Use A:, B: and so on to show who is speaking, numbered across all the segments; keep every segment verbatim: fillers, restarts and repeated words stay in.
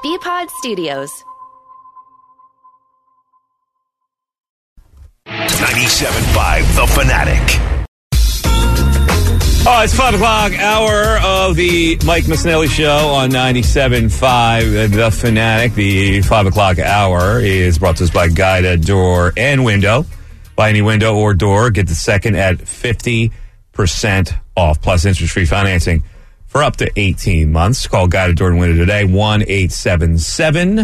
A: B-Pod Studios.
B: ninety-seven point five The Fanatic.
C: Oh, it's five o'clock hour of the Mike Missanelli Show on ninety-seven point five The Fanatic. The five o'clock hour is brought to us by Guida Door and Window. Buy any window or door, get the second at fifty percent off, plus interest-free financing for up to eighteen months. Call Guida Door and Window today, one eight seven seven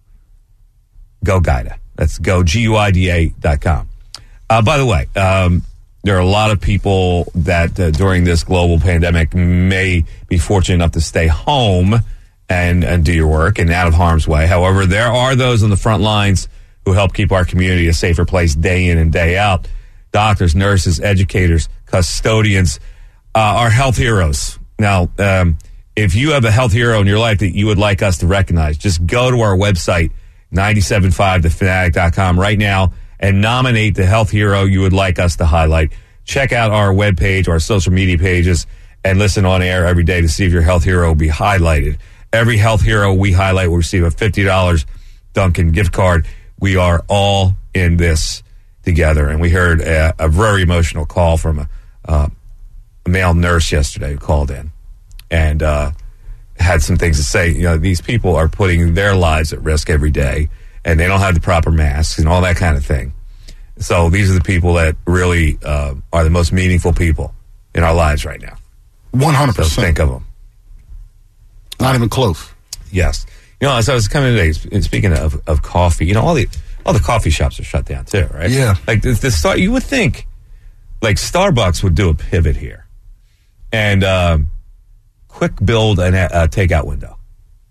C: go Guida. That's go, G U I D A dot com. Uh, by the way, um, there are a lot of people that uh, during this global pandemic may be fortunate enough to stay home and, and do your work and out of harm's way. However, there are those on the front lines who help keep our community a safer place day in and day out. Doctors, nurses, educators, custodians, uh, are health heroes. Now, um, if you have a health hero in your life that you would like us to recognize, just go to our website, nine seven five the fanatic dot com right now and nominate the health hero you would like us to highlight. Check out our webpage, our social media pages, and listen on air every day to see if your health hero will be highlighted. Every health hero we highlight will receive a fifty dollars Dunkin' gift card. We are all in this together. And we heard a, a very emotional call from a, uh, a male nurse yesterday who called in and uh, had some things to say. You know, these people are putting their lives at risk every day, and they don't have the proper masks and all that kind of thing. So these are the people that really uh, are the most meaningful people in our lives right now.
D: one hundred percent.
C: So think of them.
D: Not even close.
C: Yes. You know, as I was coming today, speaking of, of coffee, you know, all the all the coffee shops are shut down too, right?
D: Yeah.
C: Like the, the start, you would think, like Starbucks would do a pivot here, and uh, quick build a uh, takeout window.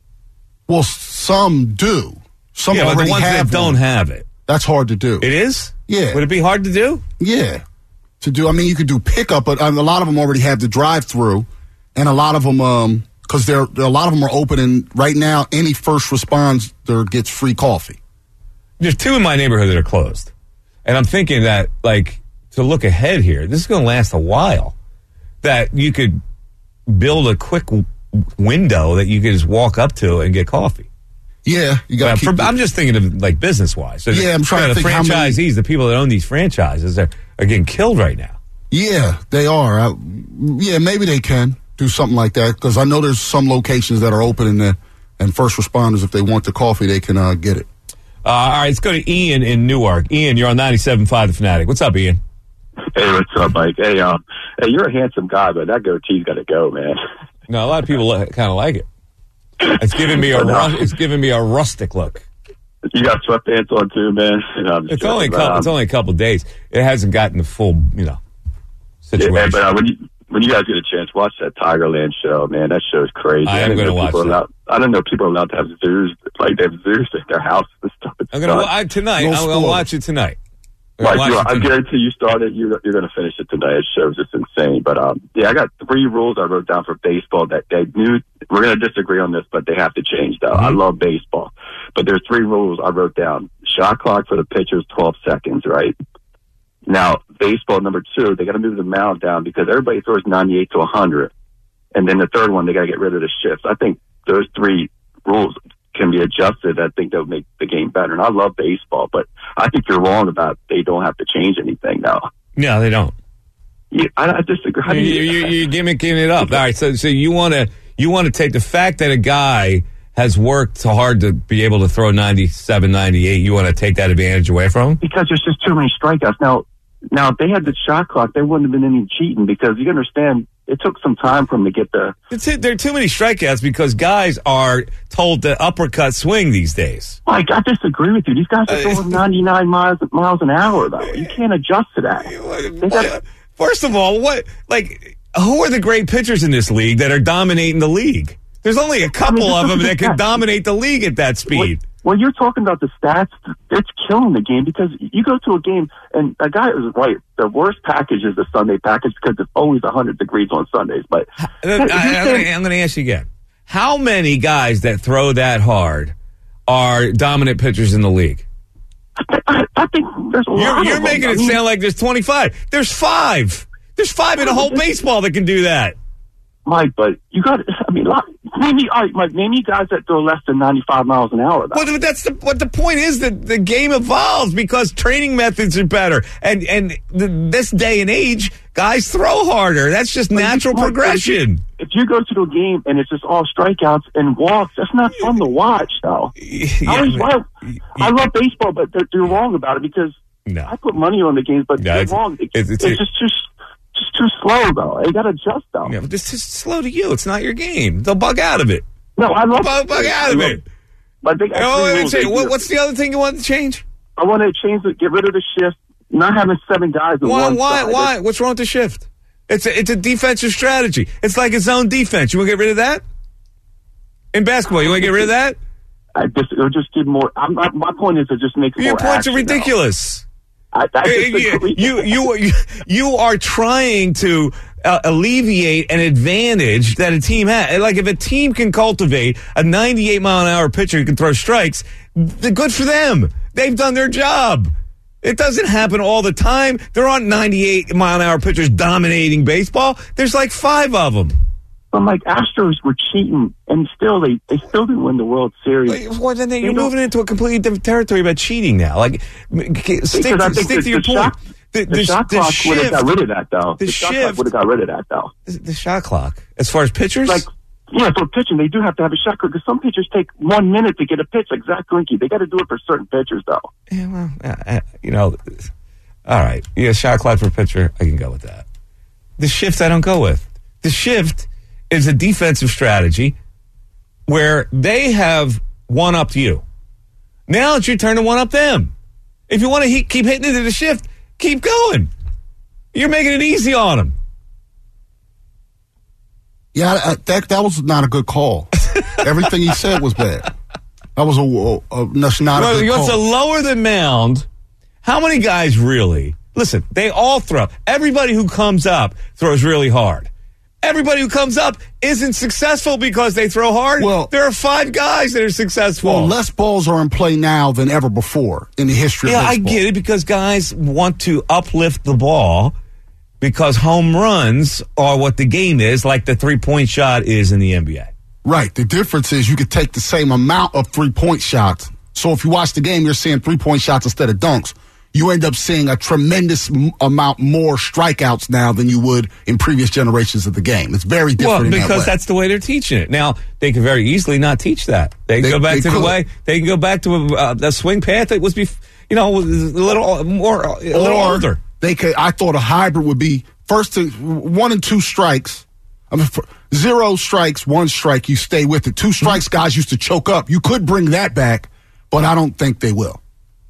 D: Well, some do. Some
C: yeah, but
D: already
C: the ones
D: have
C: that
D: one.
C: don't have it,
D: That's hard to do.
C: it is.
D: Yeah.
C: Would it be hard to do?
D: Yeah. To do, I mean, you could do pickup, but um, a lot of them already have the drive-through, and a lot of them, um, because they're a lot of them are open, and right now, any first responder gets free coffee.
C: There's two in my neighborhood that are closed, and I'm thinking that, like, to look ahead here, this is going to last a while. That you could build a quick w- window that you could just walk up to and get coffee.
D: Yeah, you got.
C: Well, I'm just thinking of like business wise. So
D: yeah, I'm trying
C: you know,
D: to
C: the
D: think
C: franchisees,
D: how many,
C: the people that own these franchises, are are getting killed right now.
D: Yeah, they are. I, yeah, maybe they can do something like that because I know there's some locations that are open and the, and first responders, if they want the coffee, they can uh, get it.
C: Uh, all right, let's go to Ian in Newark. Ian, you're on ninety-seven point five The Fanatic. What's up, Ian?
E: Hey, what's up, Mike? Hey, um, hey, you're a handsome guy, but that goatee's got to go, man.
C: No, a lot of people kind of like it. It's giving me a ru- it's giving me a rustic look.
E: You got sweatpants on too, man. You know,
C: It's only a couple.
E: um,
C: It's only a couple days. It hasn't gotten the full, you know, situation.
E: Yeah, but uh, when you when you guys get a chance, watch that Tigerland show, man. That show's crazy.
C: I am
E: didn't
C: gonna
E: know
C: watch
E: people are
C: that.
E: allowed- I don't know people are allowed to have zoos, like they have zoos in their house and stuff. It's
C: I'm gonna
E: nuts.
C: I, tonight.
D: No
C: I'm gonna
D: spoilers.
C: watch it tonight. I'm gonna
E: Like,
C: watch
E: you,
C: it
E: I
C: tonight.
E: guarantee you start it, you're, you're going to finish it tonight. It shows it's insane. But, um, yeah, I got three rules I wrote down for baseball that they knew. We're going to disagree on this, but they have to change, though.
C: Mm-hmm.
E: I love baseball. But there's three rules I wrote down. Shot clock for the pitcher is twelve seconds, right? Now, baseball, number two, they got to move the mound down because everybody throws ninety-eight to one hundred. And then the third one, they got to get rid of the shifts. I think those three rules can be adjusted. I think they'll make the game better. And I love baseball, but I think you're wrong about they don't have to change anything now.
C: No, they don't.
E: Yeah, I, I disagree. How do
C: You,
E: you,
C: you, you're gimmicking it up. All right, so so you want to you want to take the fact that a guy has worked so hard to be able to throw ninety-seven, ninety-eight. You want to take that advantage away from him?
E: because there's just too many strikeouts. Now, now if they had the shot clock, there wouldn't have been any cheating because you understand it took some time for them to get the.
C: It's, there are too many strikeouts because guys are told to uppercut swing these days.
E: Like, I disagree with you. These guys are throwing ninety-nine miles miles an hour, though. You can't adjust to that. They got-
C: First of all, what like who are the great pitchers in this league that are dominating the league? There's only a couple
E: I mean,
C: of them
E: look
C: that
E: at
C: can
E: that.
C: dominate the league at that speed.
E: When you're talking about the stats, it's killing the game because you go to a game and a guy is right. The worst package is the Sunday package because it's always one hundred degrees on Sundays. But
C: I, am going to ask you again. How many guys that throw that hard are dominant pitchers in the league?
E: I, I think there's a lot
C: You're,
E: of
C: you're
E: them.
C: making
E: I
C: it
E: mean,
C: sound like there's twenty-five. There's five. There's five in a whole baseball that can do that.
E: Mike, but you got. I mean, lot, name me, all right, Mike. Name me guys that throw less than ninety-five miles an hour. Though.
C: Well, that's the what the point is that the game evolves because training methods are better, and and the, this day and age, guys throw harder. That's just but natural you, progression.
E: If you, if you go to the game and it's just all strikeouts and walks, that's not fun to watch, though. Yeah, I, always, why, yeah. I love baseball, but they're, they're wrong about it because
C: no.
E: I put money on the games, but no, they're it's, wrong. It's, it's, it's, it's just too. Just too slow, though. You got to adjust, though.
C: Yeah, but it's just slow to you. It's not your game. They'll bug out of it.
E: No, I love
C: bug, bug out of it.
E: But they got
C: oh,
E: three
C: wait,
E: rules.
C: say, what, what's the other thing you want to change?
E: I want to change it, get rid of the shift, not having seven guys in
C: why,
E: one
C: Why?
E: side.
C: Why? What's wrong with the shift? It's a, it's a defensive strategy. It's like a zone defense. You want to get rid of that? In basketball, you want to get rid of that?
E: I just, it'll just give more. I'm, my, my point is to just make
C: Your
E: more
C: points
E: action,
C: are ridiculous.
E: I, I
C: you, you, you, you are trying to uh, alleviate an advantage that a team has. Like if a team can cultivate a ninety-eight mile an hour pitcher who can throw strikes, good for them. They've done their job. It doesn't happen all the time. There aren't ninety-eight mile an hour pitchers dominating baseball. There's like five of them.
E: But like Astros were cheating, and still they, they still didn't win the World Series.
C: Well, then they, you're moving into a completely different territory about cheating now. Like, stick, stick
E: the,
C: to your
E: the
C: point.
E: Shot, the, the, the shot clock would have got rid of that, though.
C: The,
E: the shot clock would have got rid of that, though.
C: The shot clock, as far as pitchers,
E: like yeah, for pitching, they do have to have a shot clock because some pitchers take one minute to get a pitch. Like Zach Greinke, they got to do it for certain pitchers, though.
C: Yeah, well, uh, you know, all right, yeah, shot clock for a pitcher, I can go with that. The shift, I don't go with. The shift is a defensive strategy where they have one-upped you. Now it's your turn to one-up them. If you want to he- keep hitting into the shift, keep going. You're making it easy on them.
D: Yeah, uh, that that was not a good call. Everything he said was bad. That was a, a, a that's not well, a good call.
C: It's a lower the mound. How many guys really? Listen, they all throw. Everybody who comes up throws really hard. Everybody who comes up isn't successful because they throw hard. Well, there are five guys that are successful.
D: Well, less balls are in play now than ever before in the history
C: yeah,
D: of baseball.
C: Yeah, I get it because guys want to uplift the ball because home runs are what the game is, like the three-point shot is in the N B A.
D: Right. The difference is you could take the same amount of three-point shots. So if you watch the game, you're seeing three-point shots instead of dunks. You end up seeing a tremendous m- amount more strikeouts now than you would in previous generations of the game. It's very different.
C: Well,
D: in
C: because
D: that way.
C: that's the way they're teaching it. Now, they can very easily not teach that. They can
D: They-
C: go back
D: they
C: to
D: could.
C: the way, they can go back to a, uh, a swing path that was, bef- you know, was a little more, a little
D: or
C: older.
D: They could. I thought a hybrid would be first to one and two strikes. I mean, for zero strikes, one strike, you stay with it. Two strikes, guys used to choke up. You could bring that back, but I don't think they will.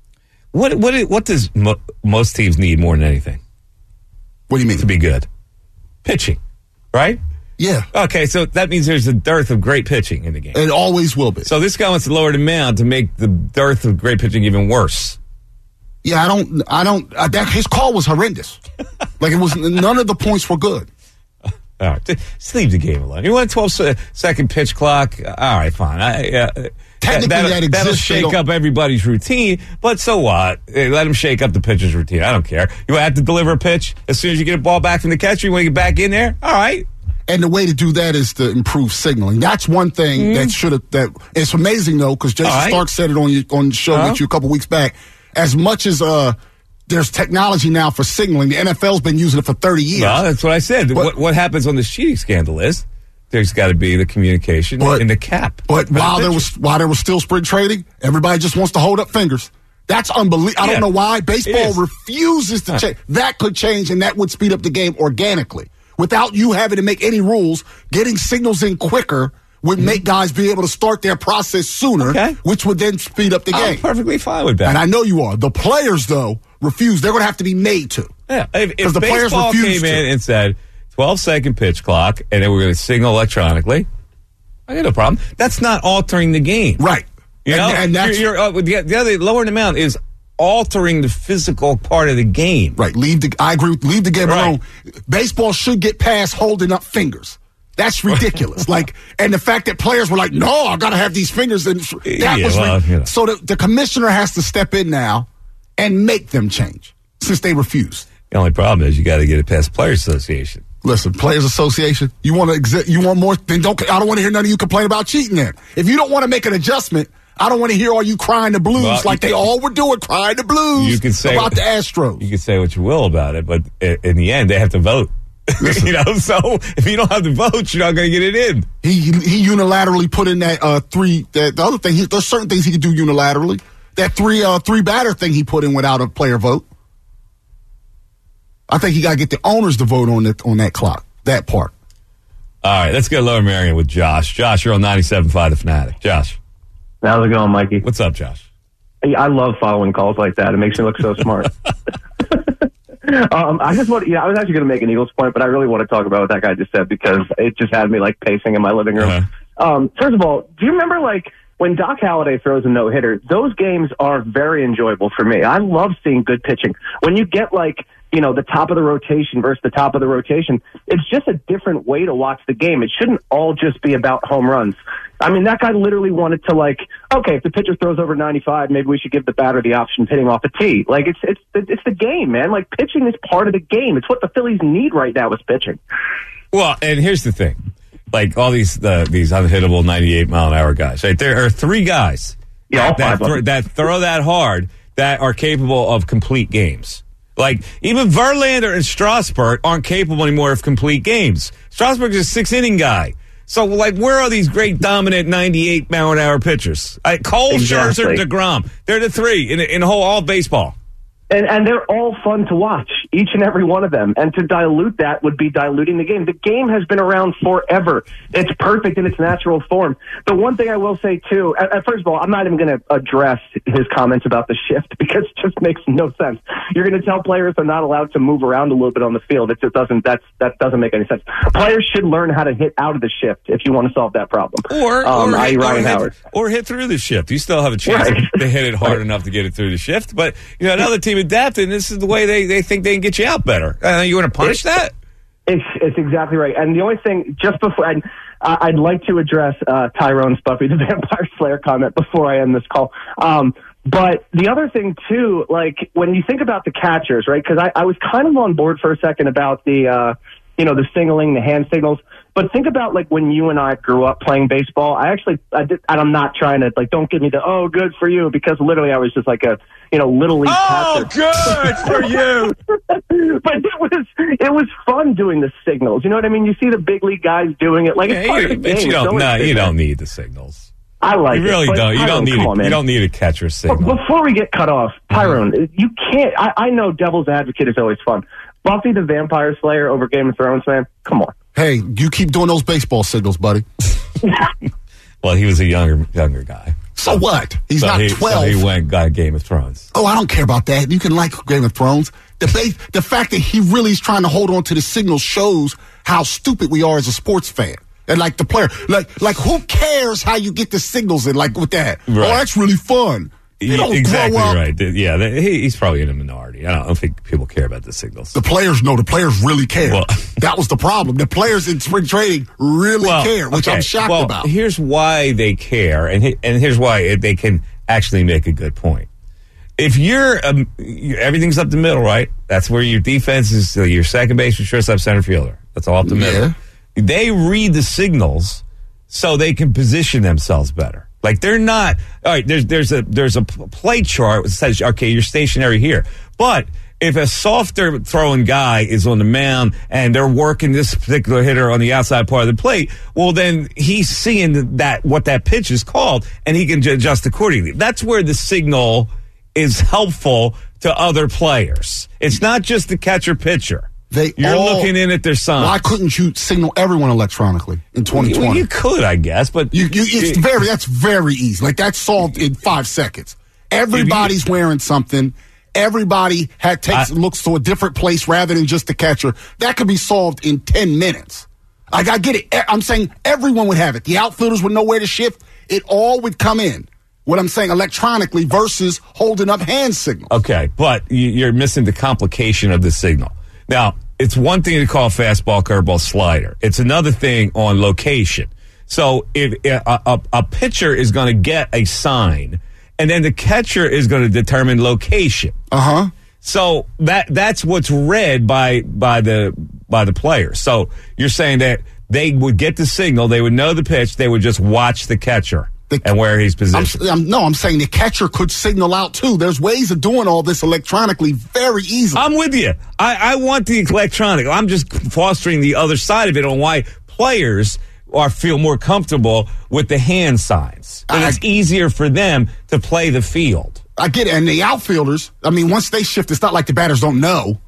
C: What what what does mo- most teams need more than anything?
D: What do you mean?
C: To be good? Pitching, right?
D: Yeah.
C: Okay, so that means there's a dearth of great pitching in the game.
D: It always will be.
C: So this guy wants to lower the mound to make the dearth of great pitching even worse.
D: Yeah, I don't, I don't, uh, that, his call was horrendous. Like it was, none of the points were good.
C: All right, just leave the game alone. You want a twelve second pitch clock? All right, fine. I, uh,
D: Technically,
C: that'll,
D: that exists.
C: that'll shake
D: They don't-
C: up everybody's routine, but so what? Hey, let him shake up the pitcher's routine. I don't care. You have to deliver a pitch as soon as you get a ball back from the catcher. You want to get back in there? All right.
D: And the way to do that is to improve signaling. That's one thing mm-hmm. that should have, that it's amazing though, because Jason
C: right.
D: Stark said it on, your, on the show
C: uh-huh.
D: with you a couple weeks back. As much as, uh, there's technology now for signaling. The N F L's been using it for thirty years.
C: Well, that's what I said.
D: But,
C: what, what happens on the cheating scandal is there's got to be the communication
D: but,
C: in the cap.
D: But while there was while there was still spring trading, everybody just wants to hold up fingers. That's unbelievable. I
C: Yeah.
D: don't know why. Baseball refuses to
C: Huh.
D: change. That could change, and that would speed up the game organically. Without you having to make any rules, getting signals in quicker would make guys be able to start their process sooner,
C: Okay.
D: which would then speed up the
C: I'm
D: game.
C: perfectly fine with that.
D: And I know you are. The players, though, refuse. They're going to have to be made to.
C: Yeah, if, if
D: the players
C: baseball
D: refuse
C: came in
D: to.
C: and said twelve second pitch clock, and then we're going to signal electronically, I got no problem. That's not altering the game,
D: Right.
C: You
D: and,
C: know,
D: and that's
C: you're, you're, uh, the, the other lowering the mound is altering the physical part of the game.
D: right. Leave the. I agree. Leave the game
C: Right.
D: alone. Baseball should get past holding up fingers. That's ridiculous. Like, and the fact that players were like, "No, I got to have these fingers," and that
C: Yeah,
D: was
C: well,
D: ri-
C: you know.
D: so. The, the commissioner has to step in now and make them change since they refuse.
C: The only problem is you got to get it past Players Association.
D: Listen, Players Association, you want to exi- you want more? Then don't. I don't want to hear none of you complain about cheating. Then, if you don't want to make an adjustment, I don't want to hear all you crying the blues well, like they all were doing, crying the blues you can say about the Astros.
C: You can say what you will about it, but in the end, they have to vote. You know, so if you don't have the vote, you're not going to get it in.
D: He he unilaterally put in that uh, three. That the other thing, he, there's certain things he could do unilaterally. That three uh, three batter thing he put in without a player vote. I think you got to get the owners to vote on that on that clock, that part.
C: All right, let's go Lower Merion with Josh. Josh, you're on ninety-seven point five The Fanatic. Josh.
A: How's it going, Mikey?
C: What's up, Josh?
A: I love following calls like that. It makes me look so smart. um, I just want, yeah, I was actually going to make an Eagles point, but I really want to talk about what that guy just said because it just had me like pacing in my living room. Uh-huh. Um, first of all, do you remember like when Doc Halladay throws a no hitter? Those games are very enjoyable for me. I love seeing good pitching. When you get like, you know, the top of the rotation versus the top of the rotation, it's just a different way to watch the game. It shouldn't all just be about home runs. I mean, that guy literally wanted to, like, okay, if the pitcher throws over ninety-five, maybe we should give the batter the option of hitting off a tee. Like, it's it's it's the game, man. Like, pitching is part of the game. It's what the Phillies need right now is pitching.
C: Well, and here's the thing. Like, all these uh, these unhittable ninety-eight mile an hour guys, right? There are three guys
A: yeah, all
C: that,
A: five
C: th- that throw that hard that are capable of complete games. Like, even Verlander and Strasburg aren't capable anymore of complete games. Strasburg is a six-inning guy. So, like, where are these great, dominant ninety-eight mile an hour pitchers? Like, Cole,
A: exactly.
C: Scherzer, DeGrom. They're the three in, in the whole all baseball.
A: And, and they're all fun to watch, each and every one of them. And to dilute that would be diluting the game. The game has been around forever. It's perfect in its natural form. The one thing I will say, too, at, at first of all, I'm not even going to address his comments about the shift because it just makes no sense. You're going to tell players they're not allowed to move around a little bit on the field. It just doesn't, that's, that doesn't make any sense. Players should learn how to hit out of the shift if you want to solve that problem.
C: Or,
A: um,
C: or, hit,
A: Ryan
C: or,
A: Howard.
C: hit, or hit through the shift. You still have a chance right. to hit it hard enough to get it through the shift. But, you know, another team adapted, and this is the way they, they think they can get you out better. Uh, you want to punish that?
A: It's, it's exactly right. And the only thing, just before, I'd, I'd like to address uh, Tyrone Spuffy, the Vampire Slayer comment before I end this call. Um, but the other thing, too, like, when you think about the catchers, right, because I, I was kind of on board for a second about the, uh, you know, the signaling, the hand signals. But think about, like, when you and I grew up playing baseball. I actually, I did, and I'm not trying to, like, don't give me the, oh, good for you, because literally I was just like a, you know, little league
C: oh,
A: catcher.
C: Good for you.
A: But it was, it was fun doing the signals. You know what I mean? You see the big league guys doing it. Like,
C: yeah,
A: it's part
C: you,
A: of the game.
C: You don't,
A: no,
C: you don't need the signals.
A: I like
C: you really
A: it. You
C: don't. You
A: Tyrone,
C: don't need
A: on,
C: it. You don't need a catcher signal.
A: But before we get cut off, Tyrone, mm-hmm. you can't, I, I know Devil's Advocate is always fun. Buffy the Vampire Slayer over Game of Thrones, man? Come on.
D: Hey, you keep doing those baseball signals, buddy.
C: Well, he was a younger younger guy.
D: So what? He's
C: so
D: not
C: he,
D: twelve.
C: So he went got Game of Thrones.
D: Oh, I don't care about that. You can like Game of Thrones. The base, the fact that he really is trying to hold on to the signals shows how stupid we are as a sports fan. And like the player, like like who cares how you get the signals in? Like with that, right. Oh, that's really fun. You
C: yeah,
D: don't
C: exactly
D: grow up.
C: Right. Yeah, he, he's probably in a minority. I don't, I don't think people care about the signals.
D: The players know. The players really care.
C: Well,
D: that was the problem. The players in spring training really
C: well,
D: care, which
C: okay.
D: I'm shocked
C: well,
D: about.
C: Here's why they care, and he, and here's why they can actually make a good point. If you're um, everything's up the middle, right? That's where your defense is. Uh, your second base, shortstop, center fielder. That's all up the middle.
D: Yeah.
C: They read the signals so they can position themselves better. Like they're not all right. There's there's a there's a play chart that says okay, you're stationary here. But if a softer throwing guy is on the mound and they're working this particular hitter on the outside part of the plate, well then he's seeing that what that pitch is called and he can adjust accordingly. That's where the signal is helpful to other players. It's not just the catcher pitcher.
D: They
C: You're
D: all,
C: looking in at their signs.
D: Why couldn't you signal everyone electronically in twenty twenty?
C: Well, you could, I guess, but
D: you, you, it's very that's very easy. Like that's solved in five seconds. Everybody's you, wearing something. Everybody had takes I, looks to a different place rather than just the catcher. That could be solved in ten minutes. Like I get it. I'm saying everyone would have it. The outfielders would know where to shift. It all would come in. What I'm saying electronically versus holding up hand signals.
C: Okay, but you're missing the complication of the signal. Now, it's one thing to call fastball, curveball, slider. It's another thing on location. So if a, a, a pitcher is going to get a sign, and then the catcher is going to determine location.
D: Uh-huh.
C: So that that's what's read by by the by the players. So you're saying that they would get the signal, they would know the pitch, they would just watch the catcher the, and where he's positioned.
D: I'm, I'm, no, I'm saying the catcher could signal out too. There's ways of doing all this electronically very easily.
C: I'm with you. I, I want the electronic. I'm just fostering the other side of it on why players are feel more comfortable with the hand signs. And I, it's easier for them to play the field.
D: I get it. And the outfielders, I mean, once they shift, it's not like the batters don't know.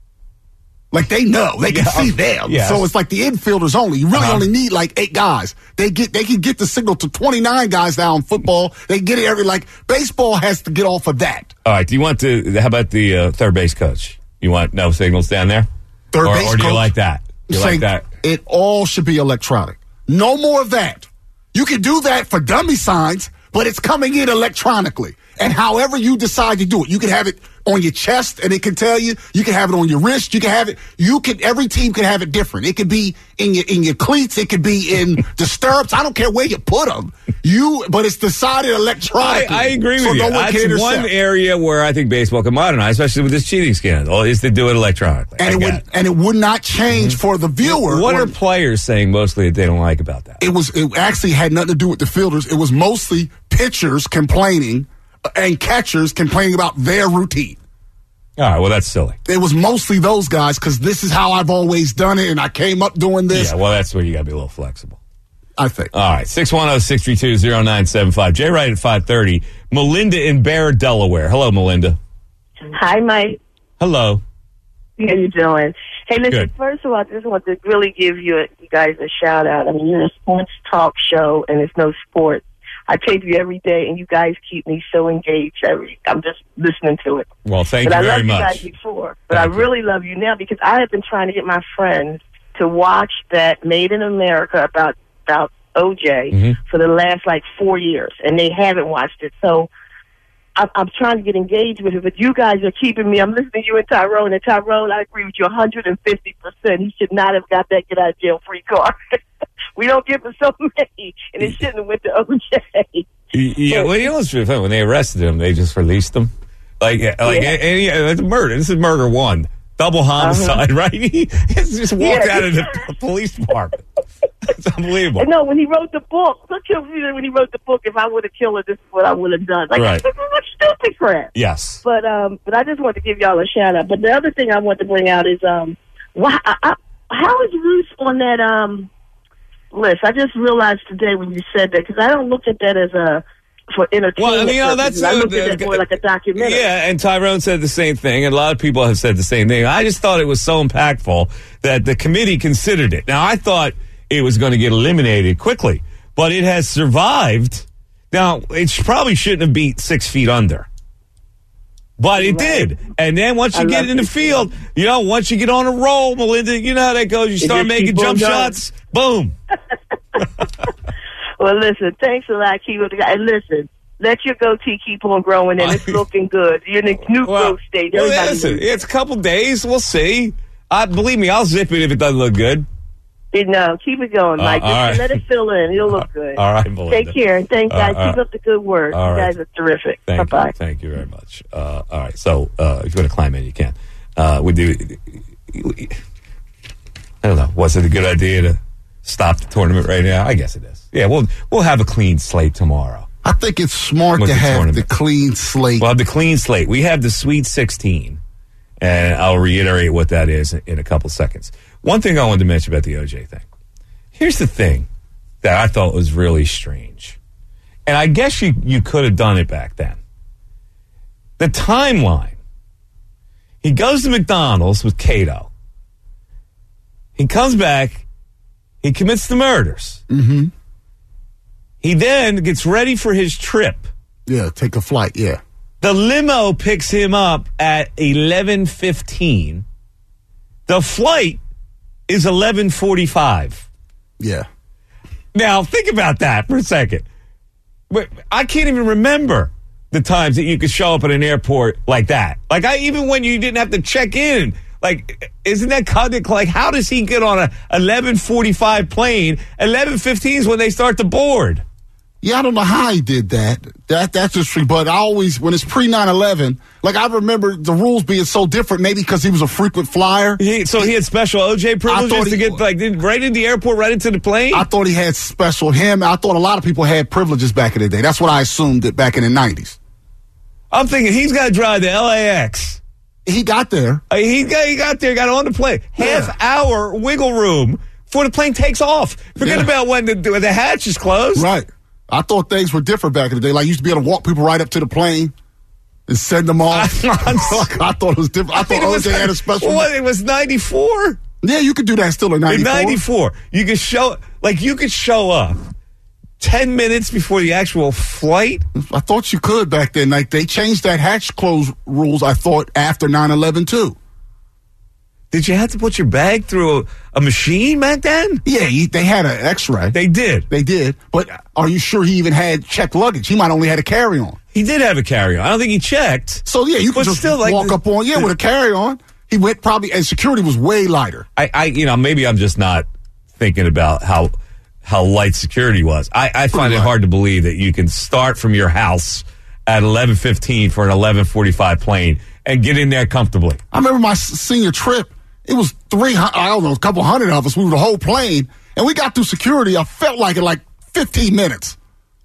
D: Like, they know. They can yeah, see them. Yes. So it's like the infielders only. You really uh-huh. only need like eight guys. They get they can get the signal to twenty-nine guys now in football. They get it every, like, baseball has to get off of that.
C: All right. Do you want to, how about the uh, third base coach? You want no signals down there?
D: Third
C: or,
D: base
C: Or do
D: coach,
C: you like that? You like that?
D: It all should be electronic. No more of that. You can do that for dummy signs, but it's coming in electronically. And however you decide to do it, you can have it on your chest and it can tell you. You can have it on your wrist. You can have it. You can. Every team can have it different. It could be in your in your cleats. It could be in the stirrups. I don't care where you put them. You, but it's decided electronically.
C: I, I agree with
D: so
C: you.
D: No one
C: That's one area where I think baseball can modernize, especially with this cheating scandal, is to do it electronically.
D: And it would it. and it would not change mm-hmm. for the viewer.
C: What
D: or,
C: are players saying mostly that they don't like about that?
D: It was. It actually had nothing to do with the fielders. It was mostly pitchers complaining and catchers complaining about their routine.
C: All right, well, that's silly.
D: It was mostly those guys because this is how I've always done it, and I came up doing this.
C: Yeah, well, that's where you got to be a little flexible.
D: I think.
C: All right, six one zero, six three two, zero nine seven five. Jay Wright at five thirty. Melinda in Bear, Delaware. Hello, Melinda.
F: Hi, Mike.
C: Hello.
F: How you doing? Hey, listen,
C: Good.
F: First of all, I just want to really give you, a, you guys a shout-out. I mean, you're a sports talk show, and it's no sport. I tape you every day, and you guys keep me so engaged. Every, I'm just listening to it.
C: Well, thank
F: but
C: you very much.
F: I loved you guys before, but
C: thank
F: I really you. love you now because I have been trying to get my friends to watch that Made in America about about O J
C: mm-hmm.
F: for the last, like, four years, and they haven't watched it. So I'm, I'm trying to get engaged with it, but you guys are keeping me. I'm listening to you and Tyrone, and Tyrone, I agree with you one hundred fifty percent. He should not have got that get-out-of-jail-free card. We don't give him so many, and it shouldn't have went to O J.
C: Yeah, well, you know what's really funny? When they arrested him, they just released him. Like, like yeah. any, it's murder. This is murder one. Double homicide, uh-huh. right? He just walked yeah. out of the police department. It's unbelievable.
F: No, when he wrote the book, look at when he wrote the book, if I would have killed her, this is what I would have done. Like,
C: right.
F: this is stupid crap.
C: Yes.
F: But um, but I just want to give y'all a shout out. But the other thing I want to bring out is um, why, I, I, how is Ruth on that um list? I just realized today when you said that because I don't look at that as a for entertainment.
C: Well, you know, that's
F: I
C: uh,
F: looked at it more like a documentary.
C: Yeah, and Tyrone said the same thing, and a lot of people have said the same thing. I just thought it was so impactful that the committee considered it. Now, I thought it was going to get eliminated quickly, but it has survived. Now, it probably shouldn't have beat six feet under. But it right. did. And then once you I get in the field, you know, once you get on a roll, Melinda, you know how that goes. You start making jump shots, boom.
F: Well, listen, thanks a lot, keep it together. And listen, let your goatee keep on growing, and it's looking good. You're in the new
C: well,
F: growth stage.
C: Well, listen, it's a couple days. We'll see. I Believe me, I'll zip it if it doesn't look good.
F: No, keep it going, Mike. Uh,
C: right.
F: Just let it fill in. It'll look good.
C: All right, Melinda.
F: Take care. Thanks, guys.
C: Uh,
F: keep up the good work.
C: All
F: you
C: right.
F: guys are terrific.
C: Thank
F: Bye-bye.
C: you. Thank you very much. Uh, all right, so uh, if you want to climb in, you can. Uh, we do. I don't know. Was it a good idea to stop the tournament right now? I guess it is. Yeah, we'll we'll have a clean slate tomorrow.
D: I think it's smart
C: With
D: to
C: the
D: have
C: tournament.
D: the clean slate.
C: We'll have the clean slate. We have the Sweet sixteen, and I'll reiterate what that is in a couple seconds. One thing I wanted to mention about the O J thing. Here's the thing that I thought was really strange, and I guess you, you could have done it back then. The timeline. He goes to McDonald's with Cato. He comes back. He commits the murders.
D: Mm-hmm.
C: He then gets ready for his trip.
D: Yeah, take a flight, yeah.
C: The limo picks him up at eleven fifteen. The flight is eleven forty-five.
D: Yeah.
C: Now, think about that for a second. I can't even remember the times that you could show up at an airport like that. Like, I even when you didn't have to check in. Like, isn't that kind of like, how does he get on a eleven forty-five plane? eleven fifteen is when they start to board.
D: Yeah, I don't know how he did that. That That's just free. But I always, when it's pre nine eleven, like I remember the rules being so different, maybe because he was a frequent flyer.
C: He, so he had special O J privileges to he, get like right into the airport, right into the plane?
D: I thought he had special him. I thought a lot of people had privileges back in the day. That's what I assumed that back in the nineties.
C: I'm thinking he's got to drive to L A X.
D: He got there.
C: Uh, he, got, he got there, got on the plane. Half yeah. hour wiggle room before the plane takes off. Forget yeah. about when the, when the hatch is closed.
D: Right. I thought things were different back in the day. Like, you used to be able to walk people right up to the plane and send them off. I thought it was different. I thought O J had a special.
C: What, it was ninety-four?
D: Yeah, you could do that still in ninety-four.
C: In ninety-four. You could show, like, you could show up ten minutes before the actual flight.
D: I thought you could back then. Like, they changed that hatch close rules, I thought, after nine eleven, too.
C: Did you have to put your bag through a, a machine back then?
D: Yeah, he, they had an X-ray.
C: They did.
D: They did. But are you sure he even had checked luggage? He might only had a carry-on.
C: He did have a carry-on. I don't think he checked.
D: So, yeah, you could just still, like, walk the, up on, yeah, the, with a carry-on. He went probably, and security was way lighter.
C: I, I, you know, maybe I'm just not thinking about how how light security was. I, I find Pretty it light. hard to believe that you can start from your house at eleven fifteen for an eleven forty-five plane and get in there comfortably.
D: I remember my senior trip. It was three hundred, I don't know, a couple hundred of us. We were the whole plane, and we got through security. I felt like in like fifteen minutes.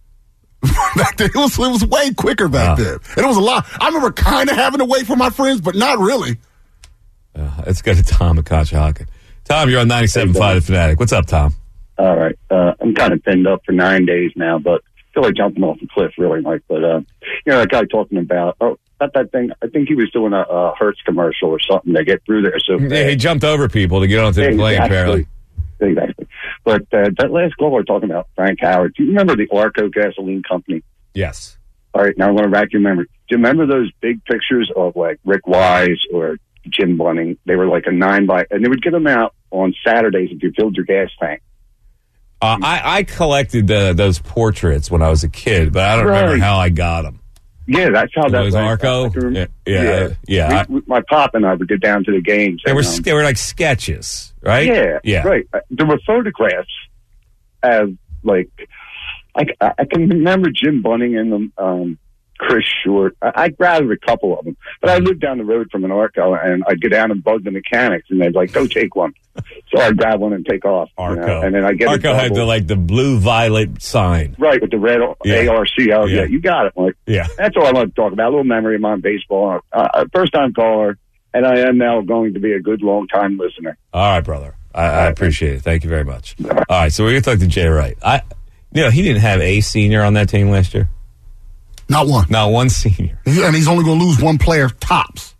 D: Back then, it was, it was way quicker back wow. then. And it was a lot. I remember kind of having to wait for my friends, but not really.
C: Uh, let's go to Tom at Conshohocken. Tom, you're on ninety-seven point five The Fanatic. What's up, Tom?
G: All right. Uh, I'm kind of pinned up for nine days now, but I feel like jumping off a cliff, really, Mike. But, uh, you know, that guy talking about, oh, not that thing. I think he was doing a, a Hertz commercial or something to get through there. So
C: yeah, he jumped over people to get onto the plane, apparently.
G: Exactly. But uh, that last call we're talking about, Frank Howard, do you remember the Arco Gasoline Company?
C: Yes.
G: All right, now I'm going to rack your memory. Do you remember those big pictures of, like, Rick Wise or Jim Bunning? They were like a nine by, and they would get them out on Saturdays if you filled your gas tank.
C: Uh, I, I collected uh, those portraits when I was a kid, but I don't right. remember how I got them.
G: Yeah, that's how that
C: was. Arco? Yeah, yeah. yeah. yeah.
G: We, we, my pop and I would go down to the games.
C: They
G: and,
C: were
G: um,
C: they were like sketches, right?
G: Yeah,
C: yeah.
G: Right. Uh, there were photographs of, like, I, I can remember Jim Bunning in them, um, Chris Short. I, I grabbed a couple of them, but I lived down the road from an Arco, and I'd go down and bug the mechanics, and they'd like, go take one. So I'd grab one and take off.
C: Arco.
G: You know? And then I get
C: Arco had the, like, the blue-violet sign.
G: Right, with the red yeah. A R C L. Yeah. yeah, you got it, Mike.
C: Yeah.
G: That's all I want to talk about. A little memory of my baseball. Uh, first-time caller, and I am now going to be a good long-time listener.
C: All right, brother. I, I appreciate it. Thank you very much. All right, All right so we're going to talk to Jay Wright. I, you know, he didn't have a senior on that team last year.
D: Not one.
C: Not one senior.
D: And he's only going to lose one player tops.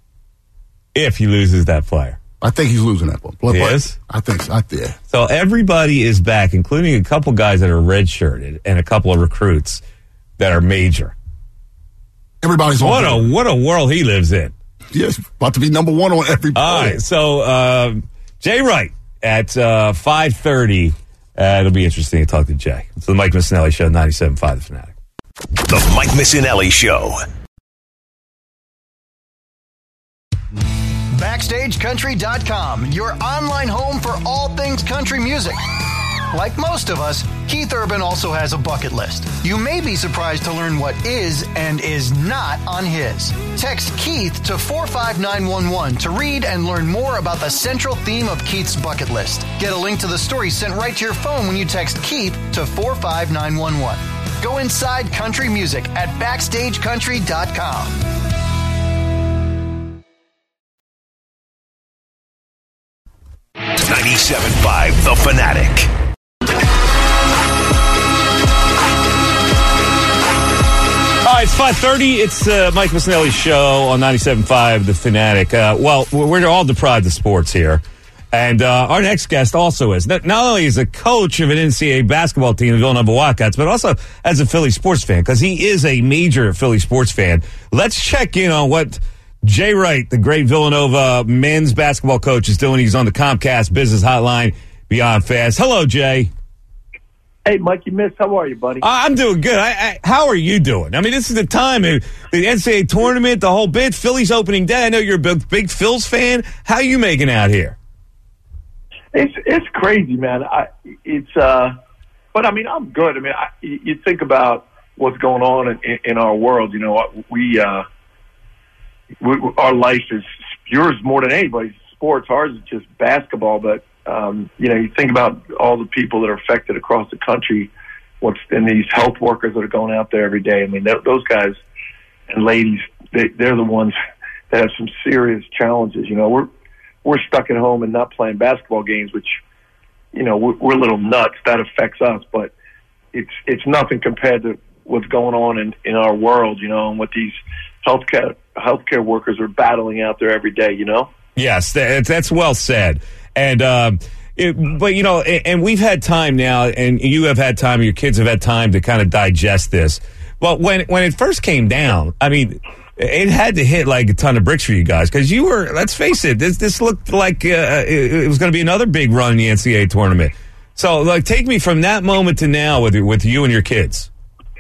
C: If he loses that player.
D: I think he's losing that one.
C: But, he is?
D: I think so. I, yeah.
C: So everybody is back, including a couple guys that are redshirted and a couple of recruits that are major.
D: Everybody's on
C: what a What a world he lives in.
D: Yes, about to be number one on every play.
C: All right, so uh, Jay Wright at uh, five thirty. Uh, it'll be interesting to talk to Jay. It's the Mike Missinelli Show, ninety-seven point five The Fanatic.
B: The Mike Missinelli Show.
H: Backstage Country dot com, your online home for all things country music. Like most of us, Keith Urban also has a bucket list. You may be surprised to learn what is and is not on his. Text Keith to four five nine one one to read and learn more about the central theme of Keith's bucket list. Get a link to the story sent right to your phone when you text Keith to four five nine one one. Go inside country music at Backstage Country dot com.
B: ninety-seven point five The Fanatic.
C: All right, it's five thirty. It's uh, Mike Missinelli Show on ninety-seven point five The Fanatic. Uh, well, we're all deprived of sports here. And uh, our next guest also is. Not only is a coach of an N C double A basketball team, the Villanova Wildcats, but also as a Philly sports fan, because he is a major Philly sports fan. Let's check in on what Jay Wright, the great Villanova men's basketball coach, is doing. He's on the Comcast Business Hotline Beyond Fast. Hello, Jay.
I: Hey, Mikey Miss, how are you, buddy?
C: I'm doing good. I, I, how are you doing? I mean, this is the time, the N C double A tournament, the whole bit, Philly's opening day. I know you're a big, big Phils fan. How are you making out here?
I: It's it's crazy, man. I, it's uh, but I mean, I'm good. I mean, I, you you think about what's going on in, in, in our world. You know, we, uh, we our life is yours more than anybody's. Sports, ours is just basketball. But um, you know, you think about all the people that are affected across the country. What's and these health workers that are going out there every day. I mean, those guys and ladies, they, they're the ones that have some serious challenges. You know, we're we're stuck at home and not playing basketball games, which, you know, we're, we're a little nuts. That affects us, but it's it's nothing compared to what's going on in, in our world, you know, and what these healthcare healthcare workers are battling out there every day, you know?
C: Yes, that, that's well said. And, um, it, but, you know, and we've had time now, and you have had time, your kids have had time to kind of digest this. But when, when it first came down, I mean, it had to hit like a ton of bricks for you guys, because you were, let's face it, this this looked like uh, it, it was going to be another big run in the N C double A tournament. So, like, take me from that moment to now with with you and your kids.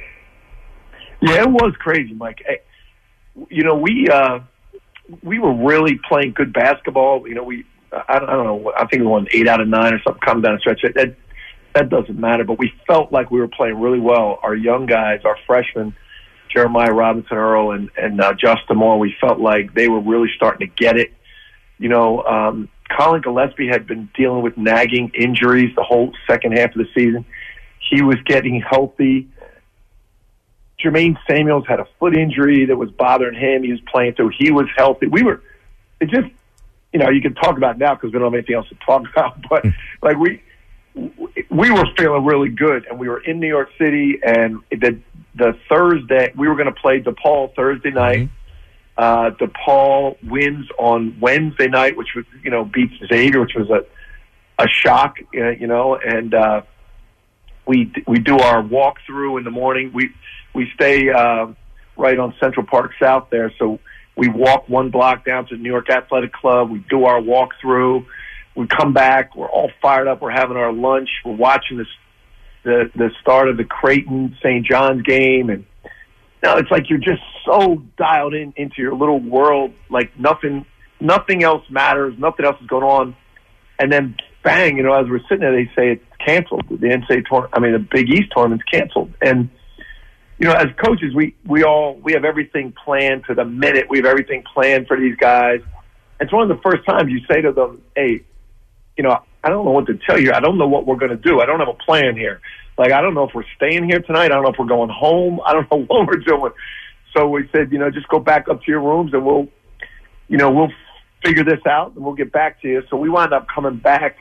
I: Yeah, it was crazy, Mike. You know, we uh, we were really playing good basketball. You know, we I don't, I don't know, I think we won eight out of nine or something coming down the stretch. That that doesn't matter, but we felt like we were playing really well. Our young guys, our freshmen, Jeremiah Robinson Earl and, and uh, Justin Moore, we felt like they were really starting to get it. You know, um, Colin Gillespie had been dealing with nagging injuries the whole second half of the season. He was getting healthy. Jermaine Samuels had a foot injury that was bothering him. He was playing through. He was healthy. We were, it just, you know, you can talk about it now because we don't have anything else to talk about, but like we, we were feeling really good, and we were in New York City, and the the Thursday we were going to play DePaul Thursday night. Mm-hmm. Uh, DePaul wins on Wednesday night, which was, you know, beats Xavier, which was a a shock, uh, you know. And uh, we we do our walkthrough in the morning. We we stay uh, right on Central Park South there, so we walk one block down to the New York Athletic Club. We do our walkthrough. We come back. We're all fired up. We're having our lunch. We're watching this, the the start of the Creighton Saint John's game, and now it's like you're just so dialed in into your little world, like nothing nothing else matters, nothing else is going on, and then bang, you know, as we're sitting there, they say it's canceled. The N C double A tournament, I mean, the Big East tournament's canceled, and you know, as coaches, we we all we have everything planned to the minute. We have everything planned for these guys. It's one of the first times you say to them, "Hey, you know, I don't know what to tell you. I don't know what we're going to do. I don't have a plan here. Like, I don't know if we're staying here tonight. I don't know if we're going home. I don't know what we're doing." So we said, you know, just go back up to your rooms and we'll, you know, we'll figure this out and we'll get back to you. So we wound up coming back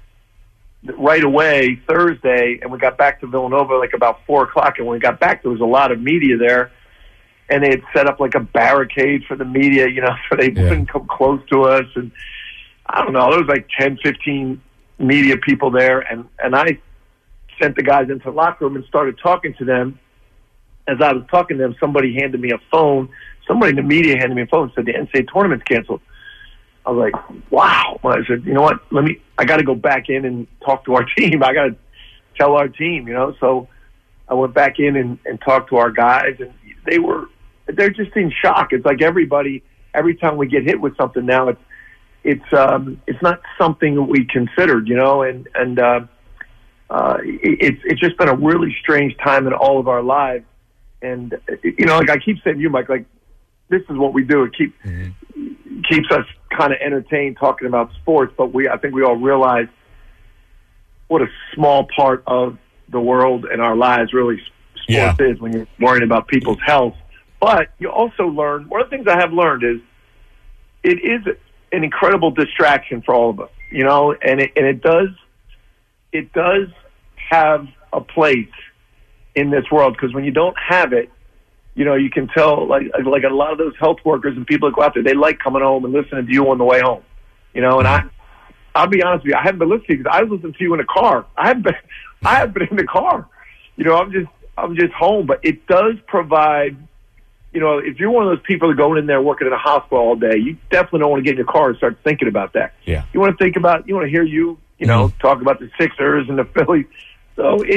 I: right away Thursday, and we got back to Villanova like about four o'clock. And when we got back, there was a lot of media there, and they had set up like a barricade for the media, you know, so they yeah. wouldn't come close to us. And I don't know, there was like ten, fifteen media people there, and, and I sent the guys into the locker room and started talking to them. As I was talking to them, somebody handed me a phone. Somebody in the media handed me a phone and said, the N C double A tournament's canceled. I was like, wow. I said, you know what, let me, I got to go back in and talk to our team. I got to tell our team, you know. So I went back in and, and talked to our guys, and they were, they're just in shock. It's like everybody, every time we get hit with something now, it's, it's, um, it's not something that we considered, you know, and, and, uh, uh, it, it's, it's just been a really strange time in all of our lives. And, you know, like I keep saying to you, Mike, like, this is what we do. It keep, mm-hmm. keeps us kind of entertained talking about sports, but we, I think we all realize what a small part of the world and our lives really sports yeah. is when you're worrying about people's health. But you also learn, one of the things I have learned is it is an incredible distraction for all of us, you know, and it, and it does, it does have a place in this world, because when you don't have it, you know, you can tell, like, like a lot of those health workers and people that go out there, they like coming home and listening to you on the way home, you know. And I, I'll be honest with you, I haven't been listening because I was listening to you in the car. I haven't been, I haven't been in the car. You know, I'm just, I'm just home. But it does provide, you know, if you're one of those people that are going in there working in a hospital all day, you definitely don't want to get in your car and start thinking about that.
C: Yeah.
I: You want to think about, you want to hear you, you know, mm-hmm. talk about the Sixers and the Phillies. So it,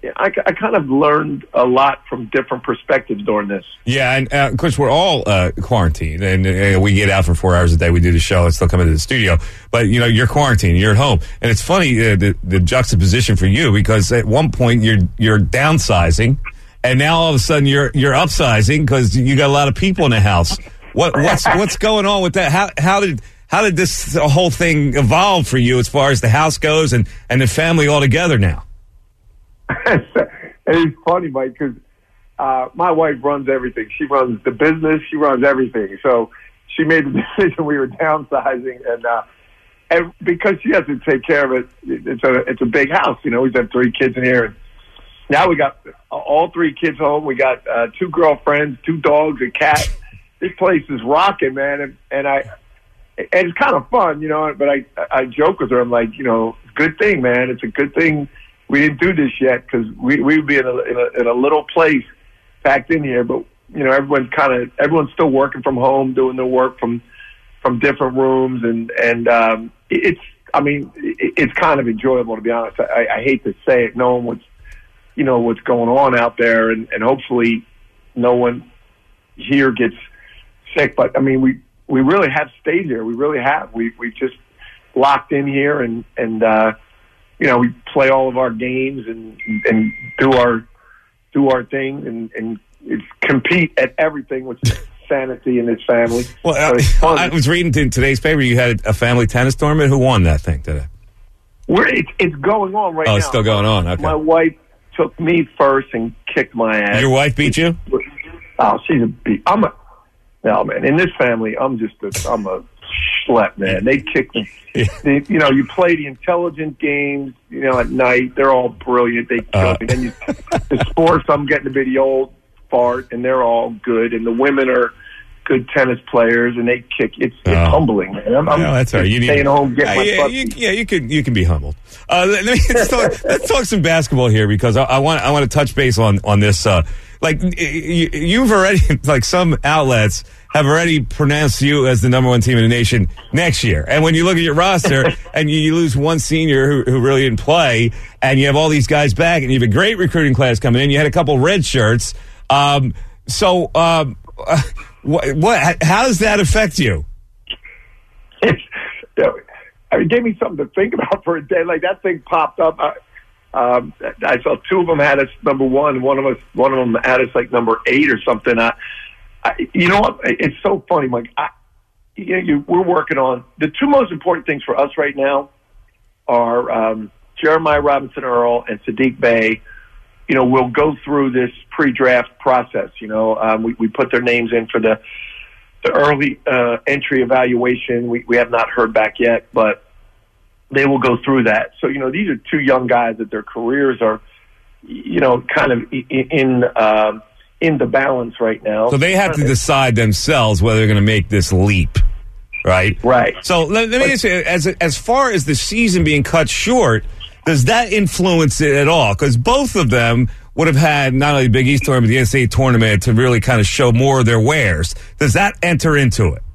I: I, I kind of learned a lot from different perspectives during this.
C: Yeah, and uh, of course we're all uh, quarantined, and uh, we get out for four hours a day. We do the show and still come into the studio. But you know, you're quarantined, you're at home, and it's funny uh, the, the juxtaposition for you, because at one point you're you're downsizing, and now all of a sudden you're you're upsizing because you got a lot of people in the house. What what's what's going on with that? How how did how did this whole thing evolve for you as far as the house goes and, and the family all together now?
I: It's funny, Mike, because uh, my wife runs everything. She runs the business. She runs everything. So she made the decision we were downsizing, and uh, and because she has to take care of it, it's a it's a big house. You know, we've got three kids in here. And now we got all three kids home. We got uh, two girlfriends, two dogs, a cat. This place is rocking, man, and, and I and it's kind of fun, you know. But I I joke with her. I'm like, you know, good thing, man. It's a good thing we didn't do this yet, because we we'd be in a, in a in a little place packed in here. But you know, everyone's kind of everyone's still working from home, doing their work from from different rooms, and and um, it's I mean it, it's kind of enjoyable, to be honest. I, I hate to say it, knowing what's you know what's going on out there, and, and hopefully no one here gets sick. But I mean, we we really have stayed here. We really have. We we just locked in here, and and. uh You know, we play all of our games and and do our do our thing and, and it's compete at everything, which is sanity in this family.
C: Well, so I, I was reading in today's paper you had a family tennis tournament. Who won that thing today?
I: We're, it's, it's going on right now.
C: Oh, it's still going on. Okay.
I: My wife took me first and kicked my ass.
C: Your wife beat you?
I: Oh, she's a beat. I'm a no man. In this family, I'm just a I'm a schlep, man. They kick me.
C: Yeah.
I: They, you know, you play the intelligent games, you know, at night. They're all brilliant. They kill
C: Uh.
I: me. Then you, the sports, I'm getting to be the old fart, and they're all good. And the women are good tennis players, and they kick. It's, it's
C: Oh.
I: humbling, man. I'm, I'm
C: No, that's all right. You need
I: staying home, getting
C: yeah,
I: my
C: yeah,
I: butt
C: you,
I: beat.
C: yeah, you can you can be humbled. Uh, let, let me, let's, talk, let's talk some basketball here, because I, I want I want to touch base on on this. Uh, like you, you've already, like some outlets have already pronounced you as the number one team in the nation next year. And when you look at your roster and you, you lose one senior who, who really didn't play, and you have all these guys back, and you have a great recruiting class coming in, you had a couple red shirts. Um, so, um, what, what? How does that affect you?
I: It's, you know, I mean, it gave me something to think about for a day. Like that thing popped up. I, um, I saw two of them had us number one. One of us, one of them had us like number eight or something. I, I, you know what? It's so funny, Mike. I, you know, you, we're working on the two most important things for us right now are um, Jeremiah Robinson Earl and Sadiq Bey. You know, we'll go through this pre-draft process. You know, um, we, we put their names in for the the early uh, entry evaluation. We we have not heard back yet, but they will go through that. So, you know, these are two young guys that their careers are, you know, kind of in uh, in the balance right now.
C: So they have to decide themselves whether they're going to make this leap, right?
I: Right.
C: So let, let me ask you, as as far as the season being cut short, does that influence it at all? Because both of them would have had not only the Big East tournament, but the N C double A tournament to really kind of show more of their wares. Does that enter into it?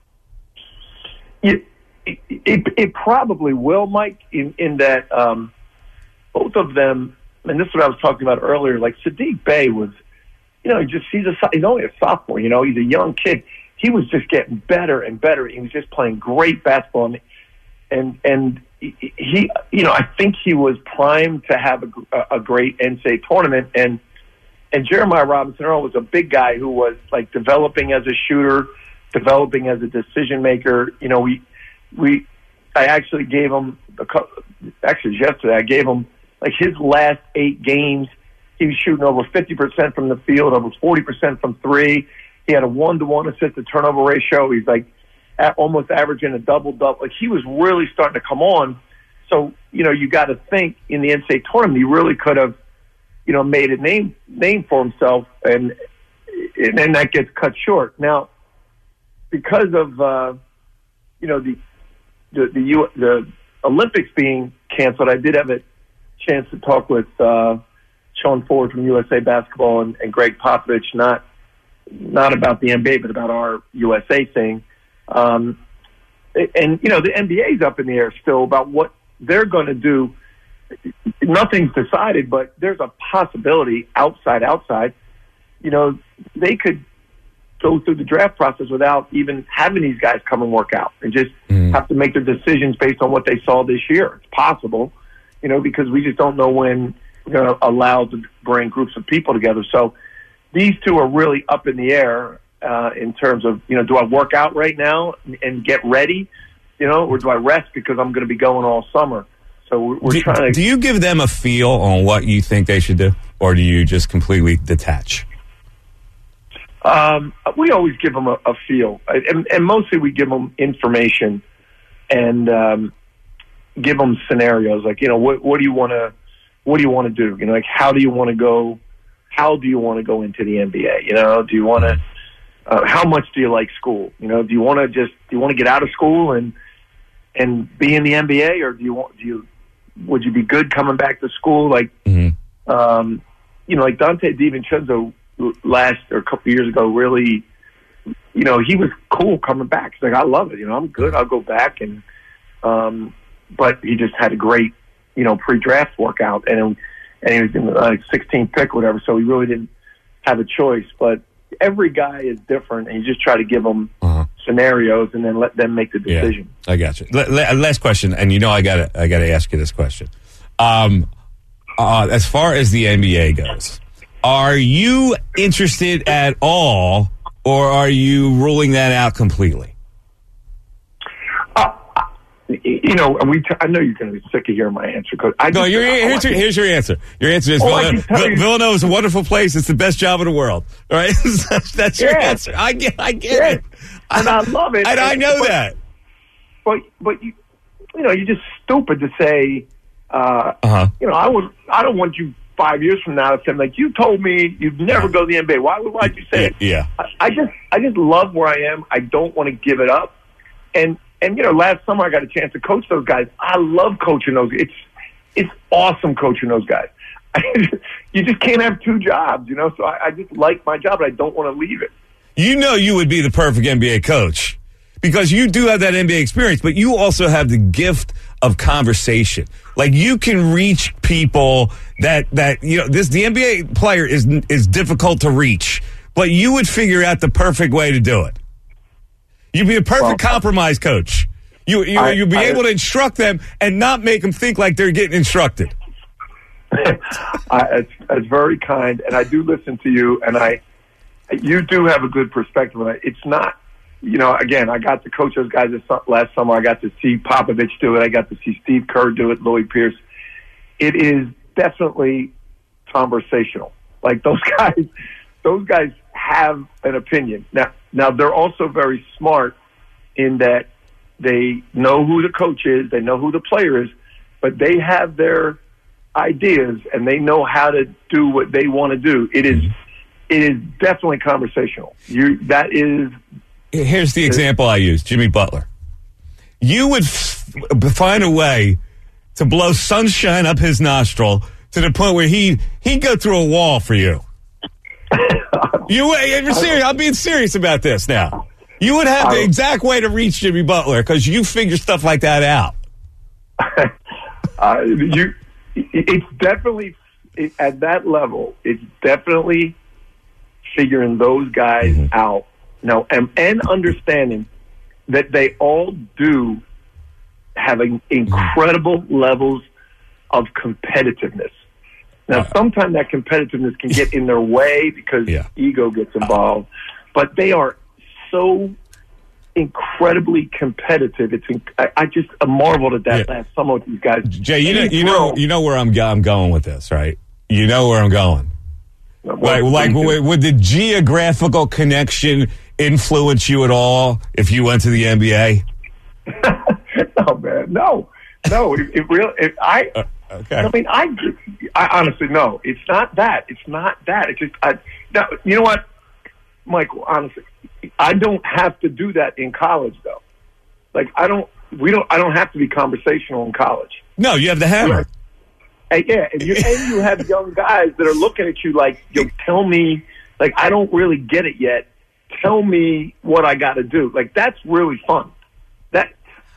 I: It, it, it, it probably will, Mike, in, in that um, both of them, and this is what I was talking about earlier, like Sadiq Bey was, you know, he just he's, a, he's only a sophomore, you know, he's a young kid. He was just getting better and better. He was just playing great basketball. And, and he, you know, I think he was primed to have a, a great N C double A tournament. And, and Jeremiah Robinson Earl was a big guy who was like developing as a shooter, developing as a decision maker. You know, we, we, I actually gave him, a couple, actually yesterday, I gave him like his last eight games. He was shooting over fifty percent from the field, over forty percent from three. He had a one-to-one assist-to-turnover ratio. He's like at almost averaging a double-double. Like he was really starting to come on. So, you know, you got to think in the N C double A tournament, he really could have, you know, made a name name for himself, and and then that gets cut short. Now, because of uh, you know the the the, U, the Olympics being canceled, I did have a chance to talk with uh, Sean Ford from U S A Basketball and, and Greg Popovich, not not about the N B A, but about our U S A thing. Um, and, you know, the N B A's up in the air still about what they're going to do. nothing's decided, but there's a possibility outside, outside, you know, they could go through the draft process without even having these guys come and work out and just mm. have to make their decisions based on what they saw this year. It's possible, you know, because we just don't know when we're going to allow to bring groups of people together. So these two are really up in the air uh, in terms of, you know, do I work out right now and get ready, you know, or do I rest because I'm going to be going all summer? So we're, we're
C: do,
I: trying to.
C: Do you give them a feel on what you think they should do, or do you just completely detach?
I: Um, we always give them a, a feel, and, and mostly we give them information and um, give them scenarios. Like, you know, what, what do you want to, what do you want to do? You know, like, how do you want to go? How do you want to go into the N B A? You know, do you want to? Uh, how much do you like school? You know, do you want to just do you want to get out of school and and be in the N B A, or do you want do you would you be good coming back to school? Like, mm-hmm. um, you know, like Dante DiVincenzo last or a couple of years ago, really, you know, he was cool coming back. He's like, I love it. You know, I'm good. I'll go back. And, um, but he just had a great, you know, pre-draft workout, and and he was in the like, sixteenth pick, or whatever. So he really didn't have a choice. But every guy is different, and you just try to give them uh-huh. scenarios and then let them make the decision.
C: Yeah, I got you. L- last question, and you know, I got I got to ask you this question. Um, uh, as far as the N B A goes, are you interested at all, or are you ruling that out completely?
I: Uh, you know, we. T- I know you're going to be sick of hearing my answer. Cause I
C: no,
I: just,
C: your,
I: I,
C: here's, your, here's your answer. Your answer is
I: oh,
C: Villanova, Villanova is a wonderful place. It's the best job in the world. All right, that's, that's your
I: yeah.
C: answer. I get, I get
I: yeah.
C: it,
I: and I, I love it.
C: And, and I know
I: but,
C: that.
I: But but you, you know, you're just stupid to say. Uh,
C: uh-huh.
I: You know, I would. I don't want you five years from now to say, like, you told me you'd never go to the N B A. Why would why'd you say it?
C: Yeah.
I: I, I just I just love where I am. I don't want to give it up. And and you know, last summer I got a chance to coach those guys. I love coaching those. It's it's awesome coaching those guys. You just can't have two jobs, you know. So I, I just like my job, and I don't want to leave it.
C: You know, you would be the perfect N B A coach because you do have that N B A experience, but you also have the gift of conversation. Like, you can reach people that, that, you know, this, the N B A player is, is difficult to reach, but you would figure out the perfect way to do it. You'd be a perfect well, compromise coach. You, you, I, you'd be I, able to instruct them and not make them think like they're getting instructed.
I: I, it's, it's very kind, and I do listen to you, and I, you do have a good perspective on it. It's not, you know, again, I got to coach those guys this, last summer. I got to see Popovich do it. I got to see Steve Kerr do it, Lloyd Pierce. It is definitely conversational. Like, those guys, those guys have an opinion. Now, now they're also very smart in that they know who the coach is, they know who the player is, but they have their ideas and they know how to do what they want to do. It is, it is definitely conversational. You, that is.
C: Here's the example I use, Jimmy Butler. You would f- find a way to blow sunshine up his nostril to the point where he, he'd go through a wall for you. you, you're serious, I'm being serious about this now. You would have the exact way to reach Jimmy Butler because you figure stuff like that out.
I: uh, you, it's definitely, it, at that level, it's definitely figuring those guys mm-hmm. out. No, and, and understanding that they all do have incredible levels of competitiveness. Now, uh, sometimes that competitiveness can get in their way because yeah. ego gets involved, but they are so incredibly competitive. It's I, I just marveled at that yeah. last summer with these guys.
C: Jay, you know, you know, you know where I'm I'm going with this, right? You know where I'm going. Like, like would, would the geographical connection influence you at all if you went to the N B A?
I: No, man, no, no. It, it really, it, I, uh, okay. I mean, I, I honestly, no. It's not that. It's not that. It's just, I, now, you know what, Michael? Honestly, I don't have to do that in college, though. Like, I don't. We don't. I don't have to be conversational in college.
C: No, you have the hammer.
I: And yeah, and you, and you have young guys that are looking at you like, yo, tell me, like, I don't really get it yet. Tell me what I got to do. Like, that's really fun. That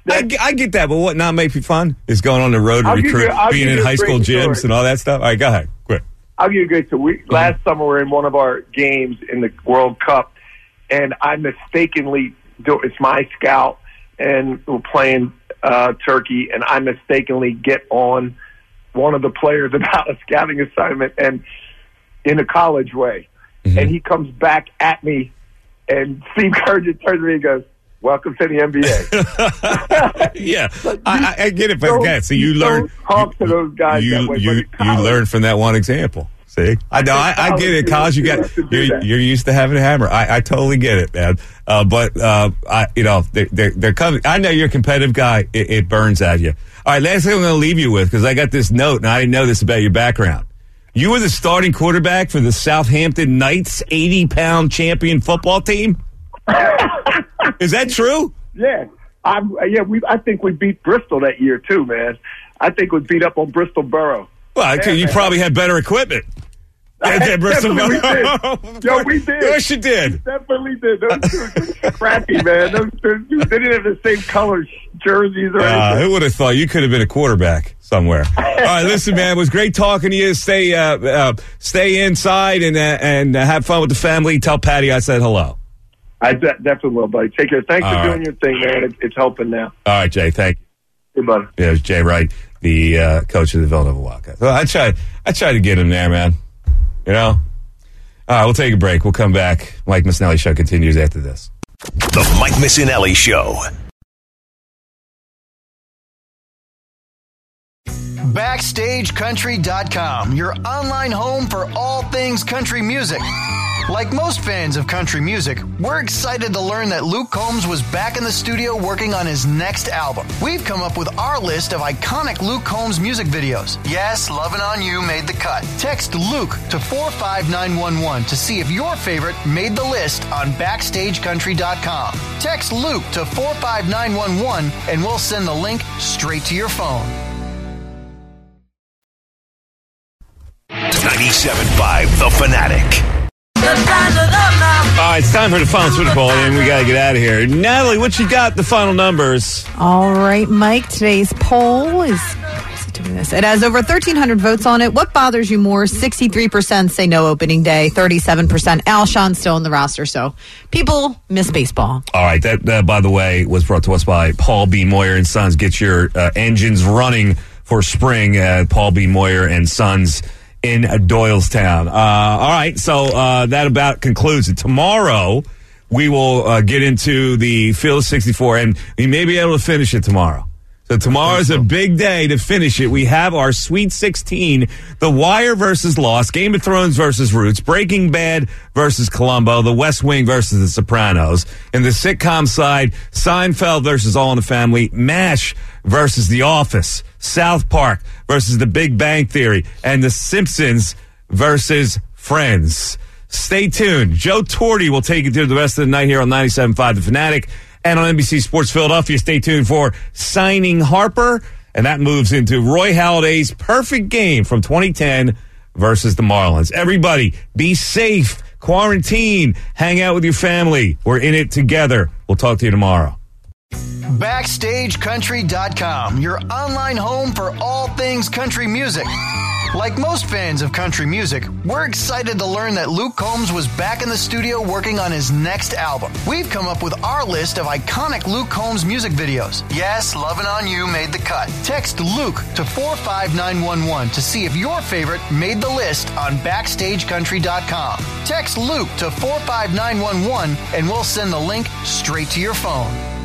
C: I, I get that, but what not make it fun is going on the road to
I: I'll give
C: recruit,
I: you- I'll
C: being
I: give
C: in
I: you a
C: high school
I: great
C: gyms
I: story.
C: and all that stuff. All right, go ahead. Quick.
I: I'll give you a great story. We, last summer, we were in one of our games in the World Cup, and I mistakenly do it's my scout, and we're playing uh, Turkey, and I mistakenly get on one of the players about a scouting assignment, and in a college way,
C: Mm-hmm.
I: and he comes back at me, and Steve Kerr just turns to me and goes, "Welcome to the N B A."
C: Yeah,
I: Like, you
C: I, I get it, but
I: don't-
C: again, so you,
I: you
C: learn.
I: don't talk to those guys
C: you,
I: that way,
C: You,
I: but in
C: you
I: college-
C: learn from that one example. See, I know, I, I get it. College, you
I: You
C: got
I: have to do
C: you're,
I: that.
C: you're used to having a hammer. I, I totally get it, man. Uh, but uh, I, you know, they're, they're, they're coming. I know you're a competitive guy. It, it burns at you. All right, last thing I'm going to leave you with, because I got this note and I didn't know this about your background. You were the starting quarterback for the Southampton Knights eighty pound champion football team. Is that true?
I: Yeah, I yeah we I think we beat Bristol that year too, man. I think we beat up on Bristol Borough.
C: Well, I
I: Yeah,
C: you
I: man.
C: probably had better equipment. Yeah, Bristol
I: Definitely we
C: Borough.
I: did. Yo, we did.
C: Yes, you did.
I: Definitely did. Those dudes were crappy, man. Those, those, dudes, they didn't have the same color jerseys or
C: Uh,
I: anything.
C: who would have thought you could have been a quarterback somewhere? All right, listen, man, it was great talking to you. Stay, uh, uh, stay inside and uh, and uh, have fun with the family. Tell Patty I said hello.
I: I de- definitely will, buddy. Take care. Thanks
C: All
I: for
C: right.
I: doing your thing, man. It, it's helping now.
C: All right, Jay, thank you.
I: Good, buddy.
C: Yeah, it was Jay Wright, the uh, coach of the Villanova Wildcats. Well, I tried, I tried to get him there, man. You know. All right, we'll take a break. We'll come back. Mike Missinelli Show continues after this.
B: The Mike Missinelli Show.
H: Backstage Country dot com, your online home for all things country music. Like most fans of country music, we're excited to learn that Luke Combs was back in the studio working on his next album. We've come up with our list of iconic Luke Combs music videos. Yes, Lovin' On You made the cut. Text Luke to four five nine one one to see if your favorite made the list on Backstage Country dot com. Text Luke to four five nine one one and we'll send the link straight to your phone.
B: ninety-seven point five The Fanatic.
C: All right, it's time for the final Twitter poll, and we got to get out of here. Natalie, what you got? The final numbers.
J: All right, Mike. Today's poll is crazy doing this. It has over thirteen hundred votes on it. What bothers you more? sixty-three percent say no opening day. thirty-seven percent Alshon's still in the roster. So people miss baseball.
C: All right, that, that by the way, was brought to us by Paul B. Moyer and Sons. Get your uh, engines running for spring at Paul B. Moyer and Sons in Doylestown. Uh, all right, so uh, that about concludes it. Tomorrow, we will uh, get into the Field of sixty-four, and we may be able to finish it tomorrow. So tomorrow's a big day to finish it. We have our Sweet sixteen, The Wire versus Lost, Game of Thrones versus Roots, Breaking Bad versus Columbo, The West Wing versus The Sopranos. And the sitcom side, Seinfeld versus All in the Family, MASH versus The Office, South Park versus The Big Bang Theory, and The Simpsons versus Friends. Stay tuned. Joe Torti will take you through the rest of the night here on ninety-seven point five The Fanatic and on N B C Sports Philadelphia. Stay tuned for Signing Harper, and that moves into Roy Halladay's perfect game from twenty ten versus the Marlins. Everybody, be safe, quarantine, hang out with your family. We're in it together. We'll talk to you tomorrow.
H: Backstage Country dot com, your online home for all things country music. Like most fans of country music, we're excited to learn that Luke Combs was back in the studio working on his next album. We've come up with our list of iconic Luke Combs music videos. Yes, Lovin' On You made the cut. Text Luke to four five nine one one to see if your favorite made the list on Backstage Country dot com. Text Luke to four five nine one one and we'll send the link straight to your phone.